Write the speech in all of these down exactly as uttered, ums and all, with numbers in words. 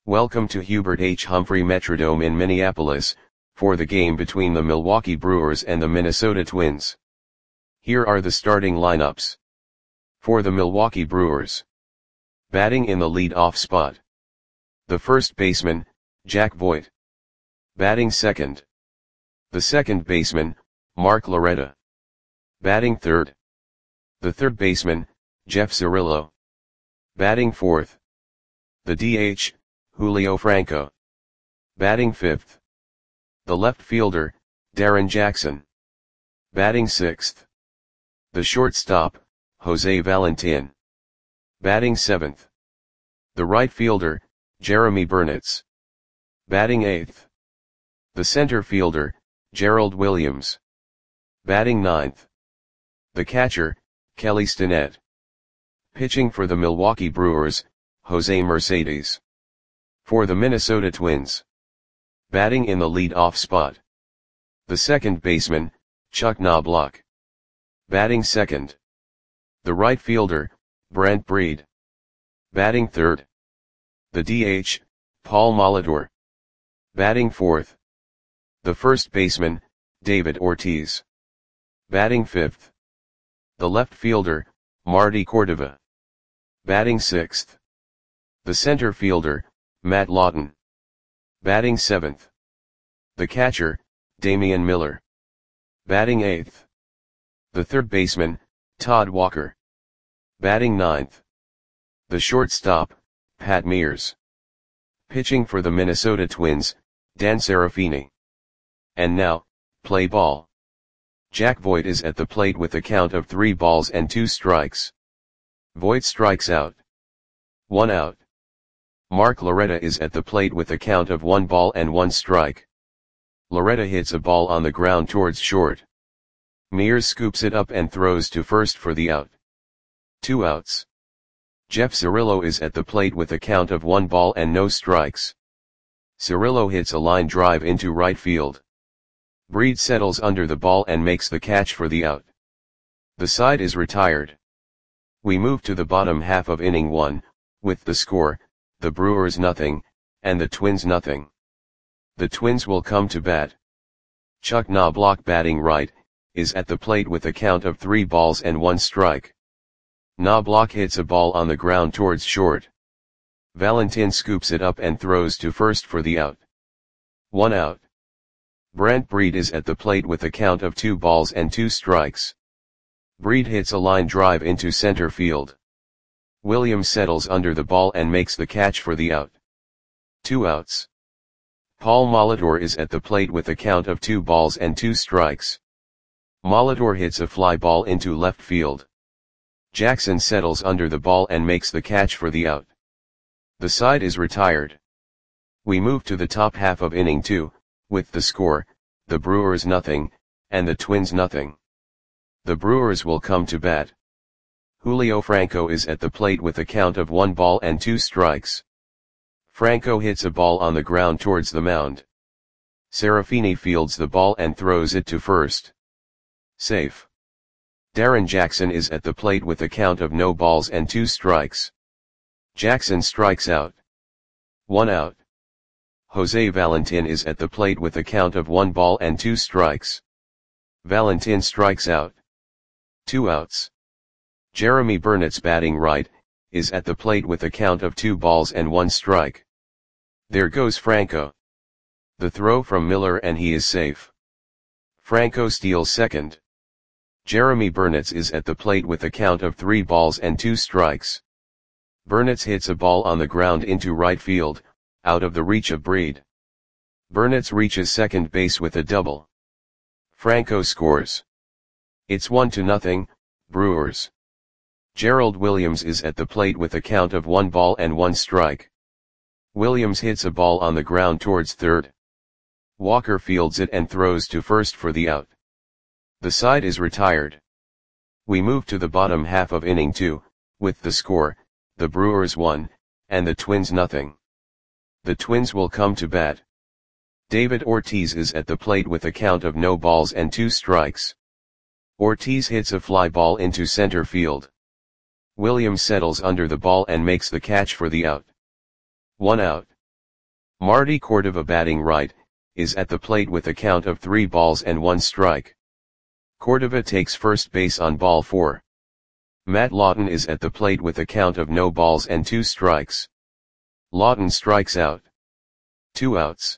Welcome to Hubert H. Humphrey Metrodome in Minneapolis, for the game between the Milwaukee Brewers and the Minnesota Twins. Here are the starting lineups. For the Milwaukee Brewers. Batting in the lead-off spot. The first baseman, Jack Voigt. Batting second. The second baseman, Mark Loretta. Batting third. The third baseman, Jeff Cirillo. Batting fourth. The D H, Julio Franco. Batting fifth. The left fielder, Darrin Jackson. Batting sixth. The shortstop, Jose Valentin. Batting seventh. The right fielder, Jeremy Burnitz. Batting eighth. The center fielder, Gerald Williams. Batting ninth. The catcher, Kelly Stinnett. Pitching for the Milwaukee Brewers, Jose Mercedes. For the Minnesota Twins. Batting in the lead-off spot. The second baseman, Chuck Knobloch. Batting second. The right fielder, Brent Breed. Batting third. The D H, Paul Molitor. Batting fourth. The first baseman, David Ortiz. Batting fifth. The left fielder, Marty Cordova. Batting sixth. The center fielder, Matt Lawton. Batting seventh. The catcher, Damian Miller. Batting eighth. The third baseman, Todd Walker. Batting ninth. The shortstop, Pat Mears. Pitching for the Minnesota Twins, Dan Serafini. And now, play ball. Jack Voigt is at the plate with a count of three balls and two strikes. Voigt strikes out. One out. Mark Loretta is at the plate with a count of one ball and one strike. Loretta hits a ball on the ground towards short. Mears scoops it up and throws to first for the out. Two outs. Jeff Cirillo is at the plate with a count of one ball and no strikes. Cirillo hits a line drive into right field. Breed settles under the ball and makes the catch for the out. The side is retired. We move to the bottom half of inning one, with the score, the Brewers nothing, and the Twins nothing. The Twins will come to bat. Chuck Knobloch, batting right, is at the plate with a count of three balls and one strike. Knobloch hits a ball on the ground towards short. Valentin scoops it up and throws to first for the out. One out. Brent Breed is at the plate with a count of two balls and two strikes. Breed hits a line drive into center field. Williams settles under the ball and makes the catch for the out. Two outs. Paul Molitor is at the plate with a count of two balls and two strikes. Molitor hits a fly ball into left field. Jackson settles under the ball and makes the catch for the out. The side is retired. We move to the top half of inning two, with the score, the Brewers nothing, and the Twins nothing. The Brewers will come to bat. Julio Franco is at the plate with a count of one ball and two strikes. Franco hits a ball on the ground towards the mound. Serafini fields the ball and throws it to first. Safe. Darrin Jackson is at the plate with a count of no balls and two strikes. Jackson strikes out. One out. Jose Valentin is at the plate with a count of one ball and two strikes. Valentin strikes out. Two outs. Jeremy Burnitz, batting right, is at the plate with a count of two balls and one strike. There goes Franco. The throw from Miller and he is safe. Franco steals second. Jeremy Burnitz is at the plate with a count of three balls and two strikes. Burnitz hits a ball on the ground into right field, out of the reach of Breed. Burnitz reaches second base with a double. Franco scores. It's one to nothing, Brewers. Gerald Williams is at the plate with a count of one ball and one strike. Williams hits a ball on the ground towards third. Walker fields it and throws to first for the out. The side is retired. We move to the bottom half of inning two, with the score, the Brewers one, and the Twins nothing. The Twins will come to bat. David Ortiz is at the plate with a count of no balls and two strikes. Ortiz hits a fly ball into center field. Williams settles under the ball and makes the catch for the out. One out. Marty Cordova, batting right, is at the plate with a count of three balls and one strike. Cordova takes first base on ball four. Matt Lawton is at the plate with a count of no balls and two strikes. Lawton strikes out. Two outs.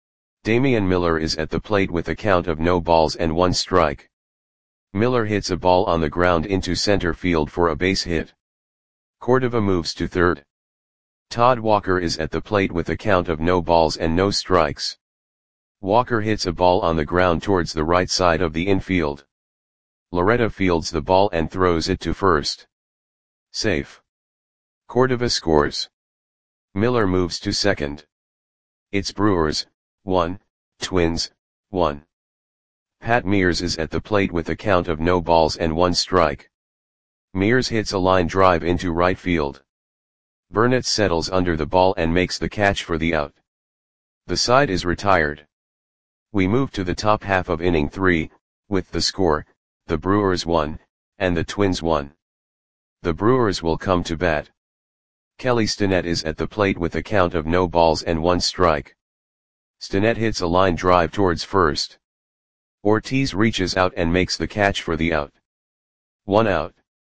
Damian Miller is at the plate with a count of no balls and one strike. Miller hits a ball on the ground into center field for a base hit. Cordova moves to third. Todd Walker is at the plate with a count of no balls and no strikes. Walker hits a ball on the ground towards the right side of the infield. Loretta fields the ball and throws it to first. Safe. Cordova scores. Miller moves to second. It's Brewers, one, Twins, one. Pat Mears is at the plate with a count of no balls and one strike. Mears hits a line drive into right field. Burnett settles under the ball and makes the catch for the out. The side is retired. We move to the top half of inning three, with the score, the Brewers one, and the Twins one. The Brewers will come to bat. Kelly Stinnett is at the plate with a count of no balls and one strike. Stinnett hits a line drive towards first. Ortiz reaches out and makes the catch for the out. One out.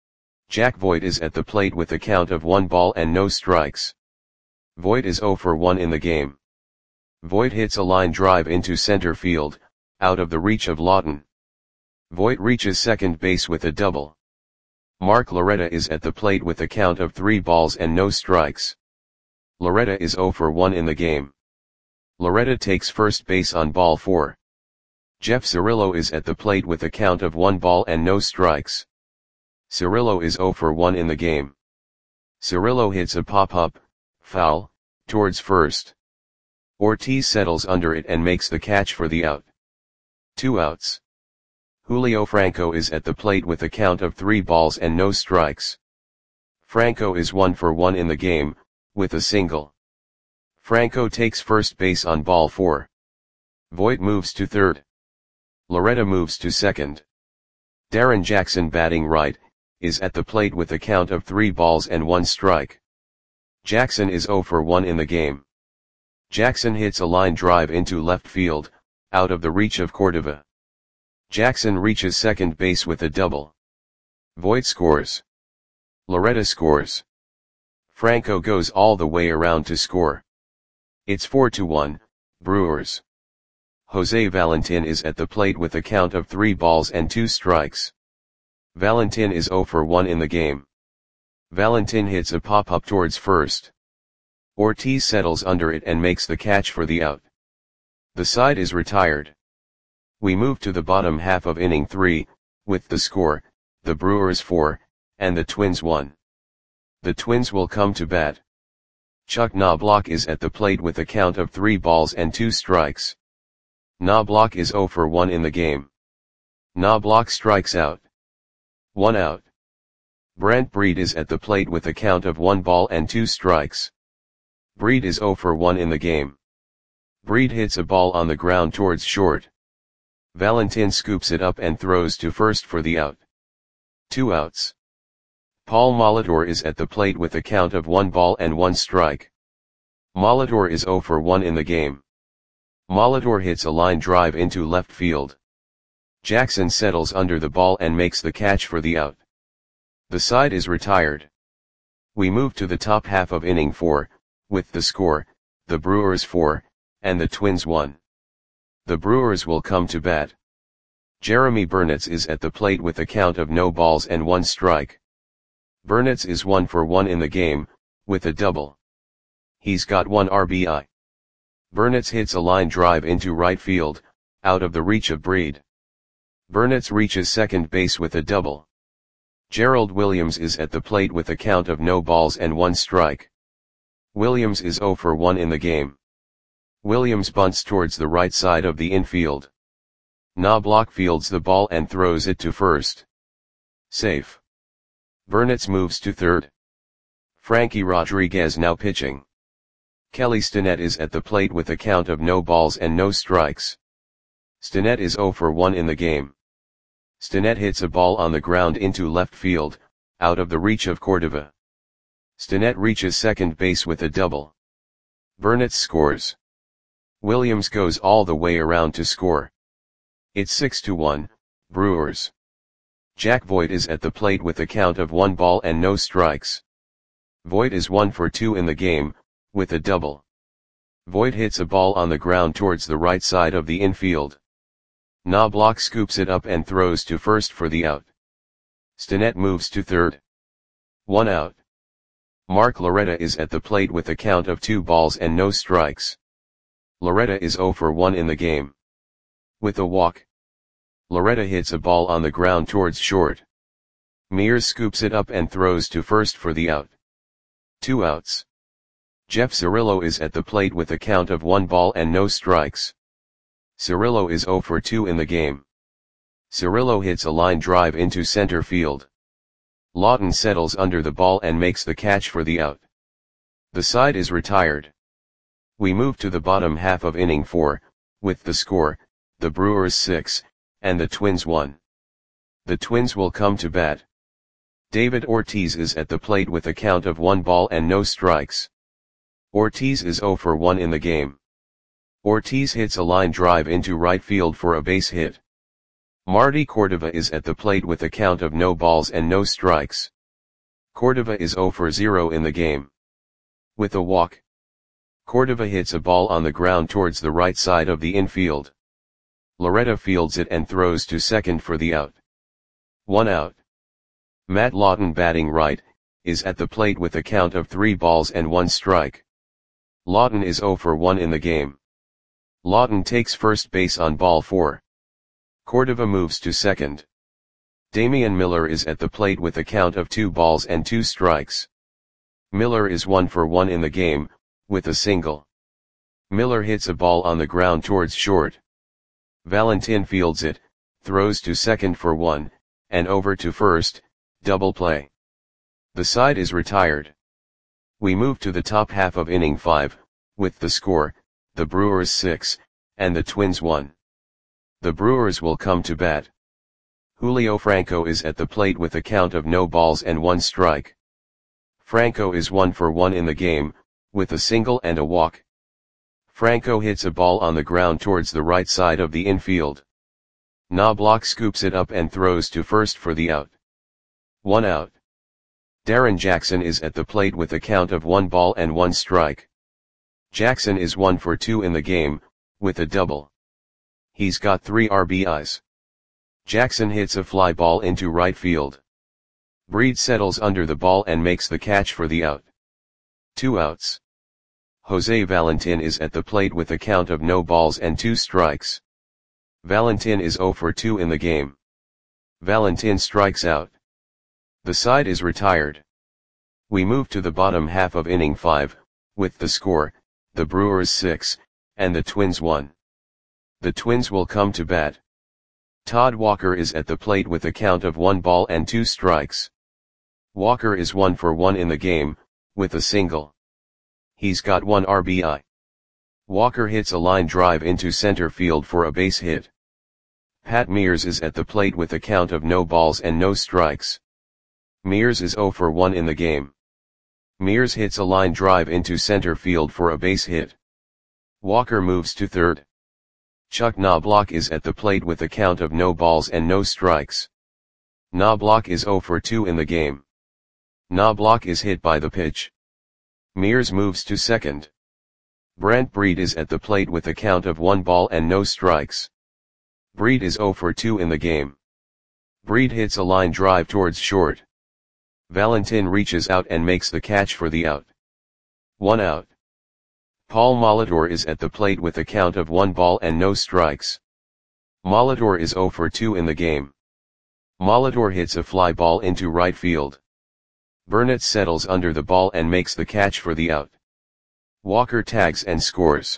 Jack Voigt is at the plate with a count of one ball and no strikes. Voigt is zero for one in the game. Voigt hits a line drive into center field, out of the reach of Lawton. Voigt reaches second base with a double. Mark Loretta is at the plate with a count of three balls and no strikes. Loretta is zero for one in the game. Loretta takes first base on ball four. Jeff Cirillo is at the plate with a count of one ball and no strikes. Cirillo is zero for one in the game. Cirillo hits a pop-up, foul, towards first. Ortiz settles under it and makes the catch for the out. Two outs. Julio Franco is at the plate with a count of three balls and no strikes. Franco is one for one in the game, with a single. Franco takes first base on ball four. Voigt moves to third. Loretta moves to second. Darren Jackson, batting right, is at the plate with a count of three balls and one strike. Jackson is zero for one in the game. Jackson hits a line drive into left field, out of the reach of Cordova. Jackson reaches second base with a double. Voigt scores. Loretta scores. Franco goes all the way around to score. It's four to one, Brewers. Jose Valentin is at the plate with a count of three balls and two strikes. Valentin is zero for one in the game. Valentin hits a pop-up towards first. Ortiz settles under it and makes the catch for the out. The side is retired. We move to the bottom half of inning three, with the score, the Brewers four, and the Twins one. The Twins will come to bat. Chuck Knobloch is at the plate with a count of three balls and two strikes. Knobloch is zero for one in the game. Knobloch strikes out. One out. Brent Breed is at the plate with a count of one ball and two strikes. Breed is zero for one in the game. Breed hits a ball on the ground towards short. Valentin scoops it up and throws to first for the out. Two outs. Paul Molitor is at the plate with a count of one ball and one strike. Molitor is zero for one in the game. Molitor hits a line drive into left field. Jackson settles under the ball and makes the catch for the out. The side is retired. We move to the top half of inning four, with the score, the Brewers four, and the Twins one. The Brewers will come to bat. Jeremy Burnitz is at the plate with a count of no balls and one strike. Burnitz is one for one in the game, with a double. He's got one R B I. Burnitz hits a line drive into right field, out of the reach of Breed. Burnitz reaches second base with a double. Gerald Williams is at the plate with a count of no balls and one strike. Williams is zero for one in the game. Williams bunts towards the right side of the infield. Knobloch fields the ball and throws it to first. Safe. Burnitz moves to third. Frankie Rodriguez now pitching. Kelly Stinnett is at the plate with a count of no balls and no strikes. Stinnett is zero for one in the game. Stinnett hits a ball on the ground into left field, out of the reach of Cordova. Stinnett reaches second base with a double. Burnett scores. Williams goes all the way around to score. It's six to one, Brewers. Jack Voigt is at the plate with a count of one ball and no strikes. Voigt is one for two in the game, with a double. Voigt hits a ball on the ground towards the right side of the infield. Knobloch scoops it up and throws to first for the out. Stinnett moves to third. One out. Mark Loretta is at the plate with a count of two balls and no strikes. Loretta is zero for one in the game. With a walk. Loretta hits a ball on the ground towards short. Mears scoops it up and throws to first for the out. Two outs. Jeff Cirillo is at the plate with a count of one ball and no strikes. Cirillo is zero for two in the game. Cirillo hits a line drive into center field. Lawton settles under the ball and makes the catch for the out. The side is retired. We move to the bottom half of inning four, with the score, the Brewers six, and the Twins one. The Twins will come to bat. David Ortiz is at the plate with a count of one ball and no strikes. Ortiz is zero for one in the game. Ortiz hits a line drive into right field for a base hit. Marty Cordova is at the plate with a count of no balls and no strikes. Cordova is zero for zero in the game. With a walk. Cordova hits a ball on the ground towards the right side of the infield. Loretta fields it and throws to second for the out. One out. Matt Lawton, batting right, is at the plate with a count of three balls and one strike. Lawton is zero for one in the game. Lawton takes first base on ball four. Cordova moves to second. Damian Miller is at the plate with a count of two balls and two strikes. Miller is one for one in the game, with a single. Miller hits a ball on the ground towards short. Valentin fields it, throws to second for one, and over to first, double play. The side is retired. We move to the top half of inning five, with the score, the Brewers six, and the Twins one. The Brewers will come to bat. Julio Franco is at the plate with a count of no balls and one strike. Franco is one for one in the game, with a single and a walk. Franco hits a ball on the ground towards the right side of the infield. Knobloch scoops it up and throws to first for the out. One out. Darren Jackson is at the plate with a count of one ball and one strike. Jackson is one for two in the game, with a double. He's got three R B Is. Jackson hits a fly ball into right field. Breed settles under the ball and makes the catch for the out. Two outs. Jose Valentin is at the plate with a count of no balls and two strikes. Valentin is zero for two in the game. Valentin strikes out. The side is retired. We move to the bottom half of inning five, with the score, the Brewers six, and the Twins one. The Twins will come to bat. Todd Walker is at the plate with a count of one ball and two strikes. Walker is one for one in the game, with a single. He's got one R B I. Walker hits a line drive into center field for a base hit. Pat Mears is at the plate with a count of no balls and no strikes. Mears is zero for one in the game. Mears hits a line drive into center field for a base hit. Walker moves to third. Chuck Knobloch is at the plate with a count of no balls and no strikes. Knobloch is zero for two in the game. Knobloch is hit by the pitch. Mears moves to second. Brent Breed is at the plate with a count of one ball and no strikes. Breed is zero for two in the game. Breed hits a line drive towards short. Valentin reaches out and makes the catch for the out. One out. Paul Molitor is at the plate with a count of one ball and no strikes. Molitor is zero for two in the game. Molitor hits a fly ball into right field. Burnett settles under the ball and makes the catch for the out. Walker tags and scores.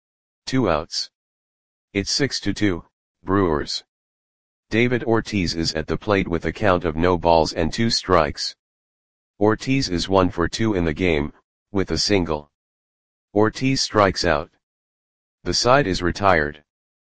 Two outs. It's six to two, Brewers. David Ortiz is at the plate with a count of no balls and two strikes. Ortiz is one for two in the game, with a single. Ortiz strikes out. The side is retired.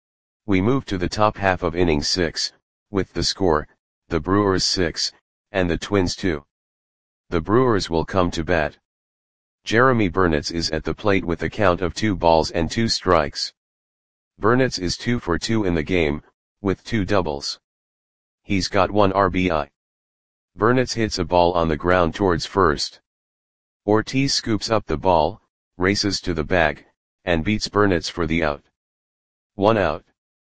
We move to the top half of inning six, with the score, the Brewers six, and the Twins two. The Brewers will come to bat. Jeremy Burnitz is at the plate with a count of two balls and two strikes. Burnitz is two for two in the game, with two doubles. He's got one R B I. Burnitz hits a ball on the ground towards first. Ortiz scoops up the ball, races to the bag, and beats Burnitz for the out. One out.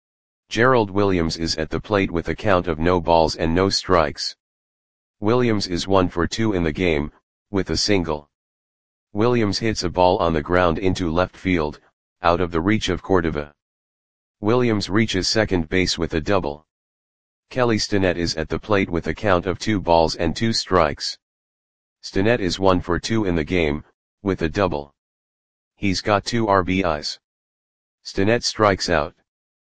Gerald Williams is at the plate with a count of no balls and no strikes. Williams is one for two in the game, with a single. Williams hits a ball on the ground into left field, out of the reach of Cordova. Williams reaches second base with a double. Kelly Stinnett is at the plate with a count of two balls and two strikes. Stinnett is one for two in the game, with a double. He's got two R B Is. Stinnett strikes out.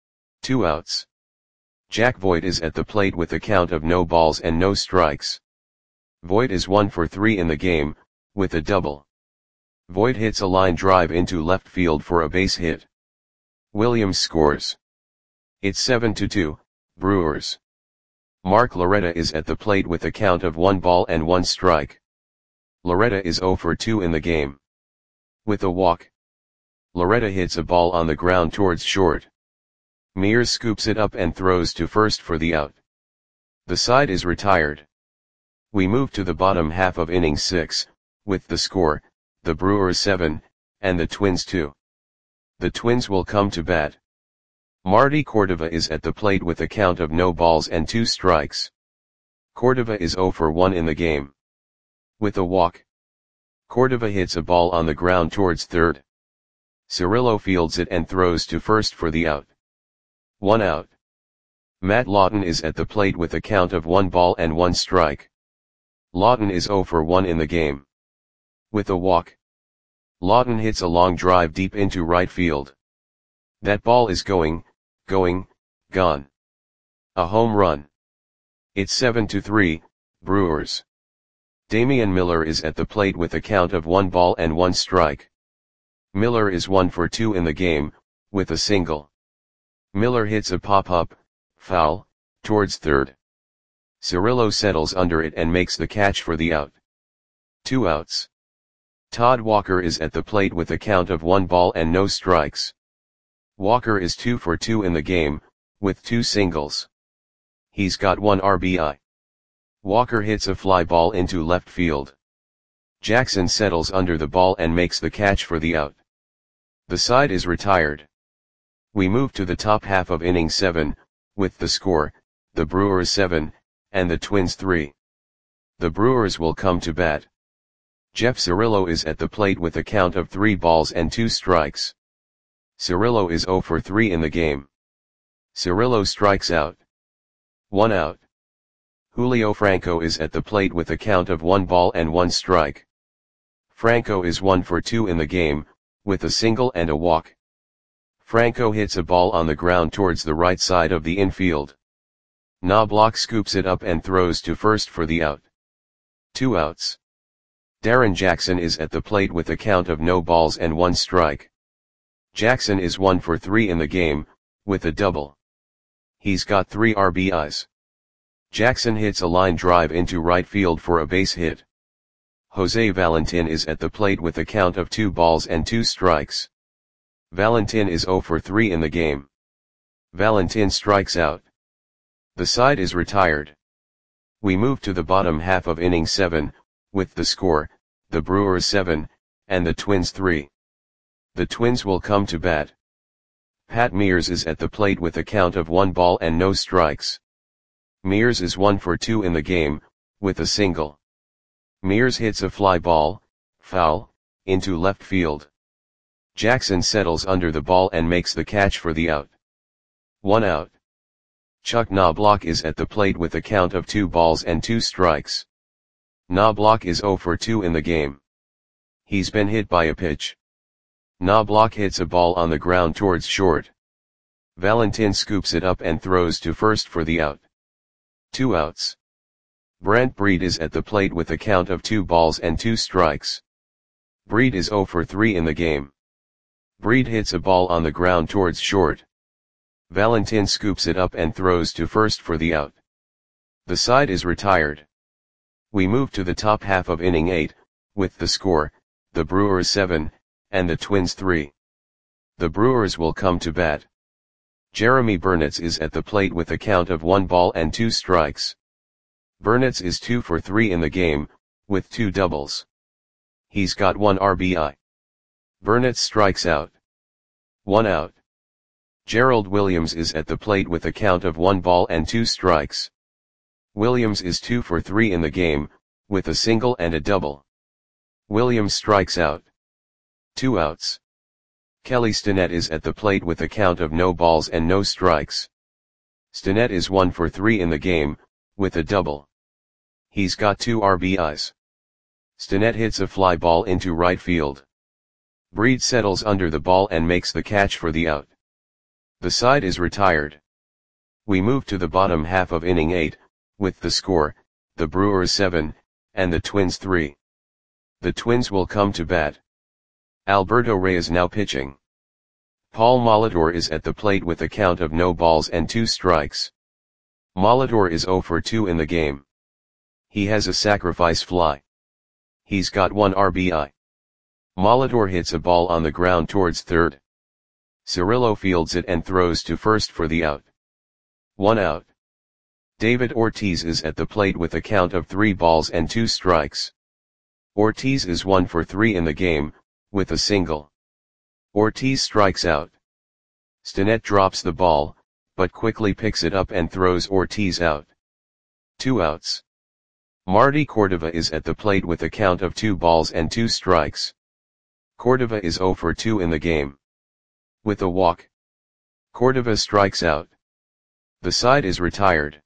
Two outs. Jack Voigt is at the plate with a count of no balls and no strikes. Voigt is one for three in the game, with a double. Voigt hits a line drive into left field for a base hit. Williams scores. It's seven to two, Brewers. Mark Loretta is at the plate with a count of one ball and one strike. Loretta is zero for two in the game. With a walk. Loretta hits a ball on the ground towards short. Mears scoops it up and throws to first for the out. The side is retired. We move to the bottom half of inning six, with the score, the Brewers seven, and the Twins two. The Twins will come to bat. Marty Cordova is at the plate with a count of no balls and two strikes. Cordova is zero for one in the game. With a walk. Cordova hits a ball on the ground towards third. Cirillo fields it and throws to first for the out. One out. Matt Lawton is at the plate with a count of one ball and one strike. Lawton is zero for one in the game. With a walk. Lawton hits a long drive deep into right field. That ball is going, going, gone. A home run. It's seven to three, Brewers. Damian Miller is at the plate with a count of one ball and one strike. Miller is one for two in the game, with a single. Miller hits a pop-up, foul, towards third. Cirillo settles under it and makes the catch for the out. Two outs. Todd Walker is at the plate with a count of one ball and no strikes. Walker is two for two in the game, with two singles. He's got one R B I. Walker hits a fly ball into left field. Jackson settles under the ball and makes the catch for the out. The side is retired. We move to the top half of inning seven, with the score, the Brewers seven, and the Twins three. The Brewers will come to bat. Jeff Cirillo is at the plate with a count of three balls and two strikes. Cirillo is zero for three in the game. Cirillo strikes out. One out. Julio Franco is at the plate with a count of one ball and one strike. Franco is one for two in the game, with a single and a walk. Franco hits a ball on the ground towards the right side of the infield. Knobloch scoops it up and throws to first for the out. Two outs. Darren Jackson is at the plate with a count of no balls and one strike. Jackson is one for three in the game, with a double. He's got three R B Is. Jackson hits a line drive into right field for a base hit. Jose Valentin is at the plate with a count of two balls and two strikes. Valentin is zero for three in the game. Valentin strikes out. The side is retired. We move to the bottom half of inning seven, with the score, the Brewers seven, and the Twins three. The Twins will come to bat. Pat Mears is at the plate with a count of one ball and no strikes. Mears is one for two in the game, with a single. Mears hits a fly ball, foul, into left field. Jackson settles under the ball and makes the catch for the out. One out. Chuck Knobloch is at the plate with a count of two balls and two strikes. Knobloch is zero for two in the game. He's been hit by a pitch. Knobloch hits a ball on the ground towards short. Valentin scoops it up and throws to first for the out. Two outs. Brent Breed is at the plate with a count of two balls and two strikes. Breed is zero for three in the game. Breed hits a ball on the ground towards short. Valentin scoops it up and throws to first for the out. The side is retired. We move to the top half of inning eight, with the score, the Brewers seven, and the Twins three. The Brewers will come to bat. Jeremy Burnitz is at the plate with a count of one ball and two strikes. Burnitz is two for three in the game, with two doubles. He's got one R B I. Burnitz strikes out. One out. Gerald Williams is at the plate with a count of one ball and two strikes. Williams is two for three in the game, with a single and a double. Williams strikes out. Two outs. Kelly Stinnett is at the plate with a count of no balls and no strikes. Stinnett is one for three in the game, with a double. He's got two R B Is. Stinnett hits a fly ball into right field. Breed settles under the ball and makes the catch for the out. The side is retired. We move to the bottom half of inning eight, with the score, the Brewers seven, and the Twins three. The Twins will come to bat. Alberto Reyes now pitching. Paul Molitor is at the plate with a count of no balls and two strikes. Molitor is zero for two in the game. He has a sacrifice fly. He's got one R B I. Molitor hits a ball on the ground towards third. Cirillo fields it and throws to first for the out. One out. David Ortiz is at the plate with a count of three balls and two strikes. Ortiz is one for three in the game, with a single. Ortiz strikes out. Stinnett drops the ball, but quickly picks it up and throws Ortiz out. Two outs. Marty Cordova is at the plate with a count of two balls and two strikes. Cordova is zero for two in the game. With a walk. Cordova strikes out. The side is retired.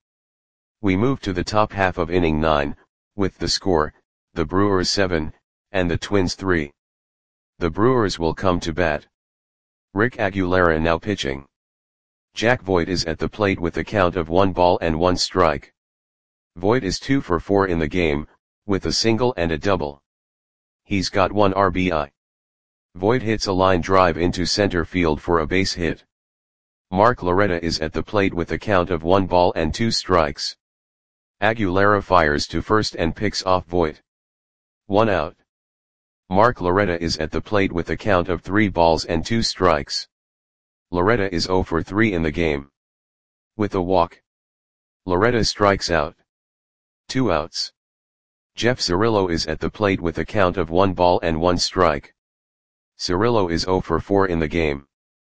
We move to the top half of inning nine, with the score, the Brewers seven, and the Twins three. The Brewers will come to bat. Rick Aguilera now pitching. Jack Voigt is at the plate with a count of one ball and one strike. Voigt is two for four in the game, with a single and a double. He's got one R B I. Voigt hits a line drive into center field for a base hit. Mark Loretta is at the plate with a count of one ball and two strikes. Aguilera fires to first and picks off Voigt. One out. Mark Loretta is at the plate with a count of three balls and two strikes. Loretta is zero for three in the game. With a walk. Loretta strikes out. Two outs. Jeff Cirillo is at the plate with a count of one ball and one strike. Cirillo is zero for four in the game.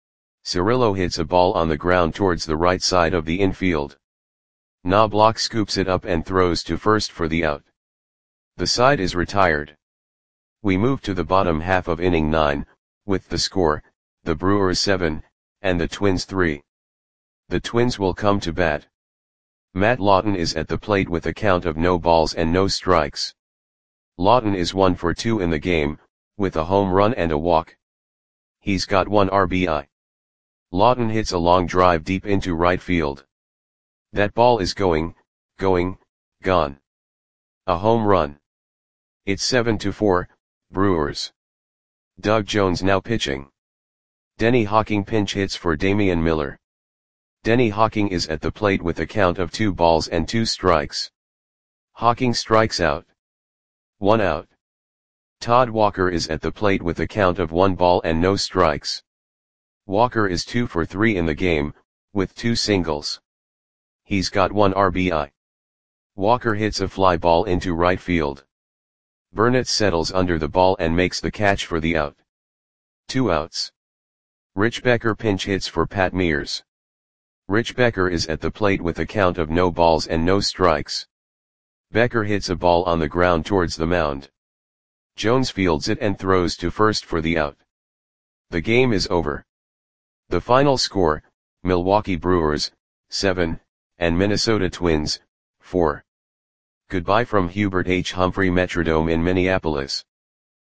Cirillo hits a ball on the ground towards the right side of the infield. Knobloch scoops it up and throws to first for the out. The side is retired. We move to the bottom half of inning nine, with the score, the Brewers seven, and the Twins three. The Twins will come to bat. Matt Lawton is at the plate with a count of no balls and no strikes. Lawton is one for two in the game, with a home run and a walk. He's got one R B I. Lawton hits a long drive deep into right field. That ball is going, going, gone. A home run. It's seven to four, Brewers. Doug Jones now pitching. Denny Hawking pinch hits for Damian Miller. Denny Hawking is at the plate with a count of two balls and two strikes. Hawking strikes out. One out. Todd Walker is at the plate with a count of one ball and no strikes. Walker is two for three in the game, with two singles. He's got one R B I. Walker hits a fly ball into right field. Burnitz settles under the ball and makes the catch for the out. Two outs. Rich Becker pinch hits for Pat Mears. Rich Becker is at the plate with a count of no balls and no strikes. Becker hits a ball on the ground towards the mound. Jones fields it and throws to first for the out. The game is over. The final score, Milwaukee Brewers, seven, and Minnesota Twins, four. Goodbye from Hubert H. Humphrey Metrodome in Minneapolis.